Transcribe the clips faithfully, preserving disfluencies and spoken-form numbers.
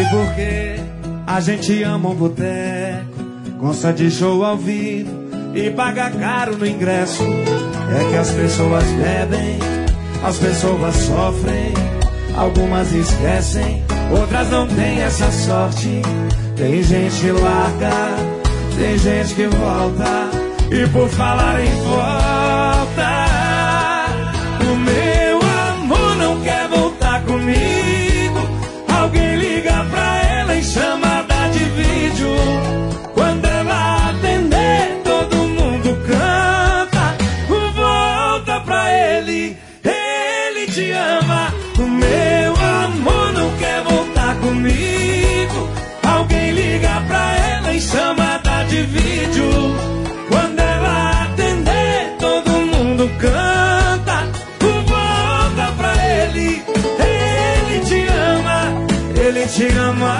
por quê? A gente ama um boteco, gosta de show ao vivo e paga caro no ingresso. É que as pessoas bebem, as pessoas sofrem, algumas esquecem, outras não têm essa sorte. Tem gente que larga, tem gente que volta. E por falar em volta, o meu amor não quer voltar comigo. Alguém liga pra ela em chamada de vídeo. Quando ela atender, todo mundo canta. Volta pra ele, ele te ama. O meu amor não quer voltar comigo. Alguém liga pra ela em chamada de vídeo. Quando ela atender, todo mundo canta. Volta pra ele, ele te ama, ele te ama.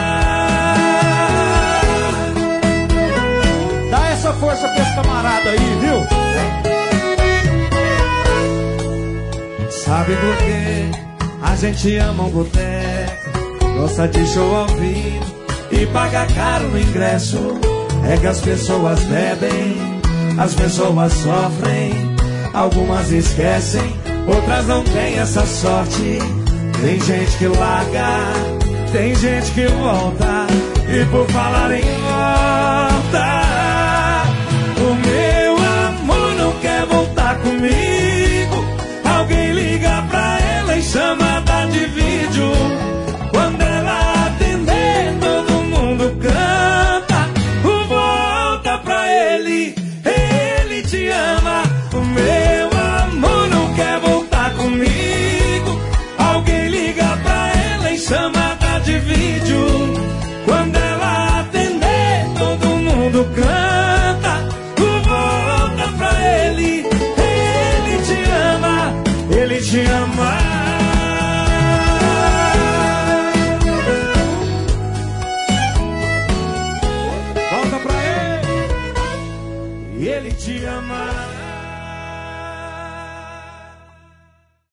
Dá essa força pra esse camarada aí, viu? Sabe por quê? A gente ama um boteco, gosta de show ao vivo e paga caro no ingresso. É que as pessoas bebem, as pessoas sofrem, algumas esquecem, outras não têm essa sorte. Tem gente que larga, tem gente que volta. E por falar em volta, o meu amor não quer voltar comigo. Alguém liga pra ela em chamada de vídeo. Quando ela atender, todo mundo canta. Volta pra ele,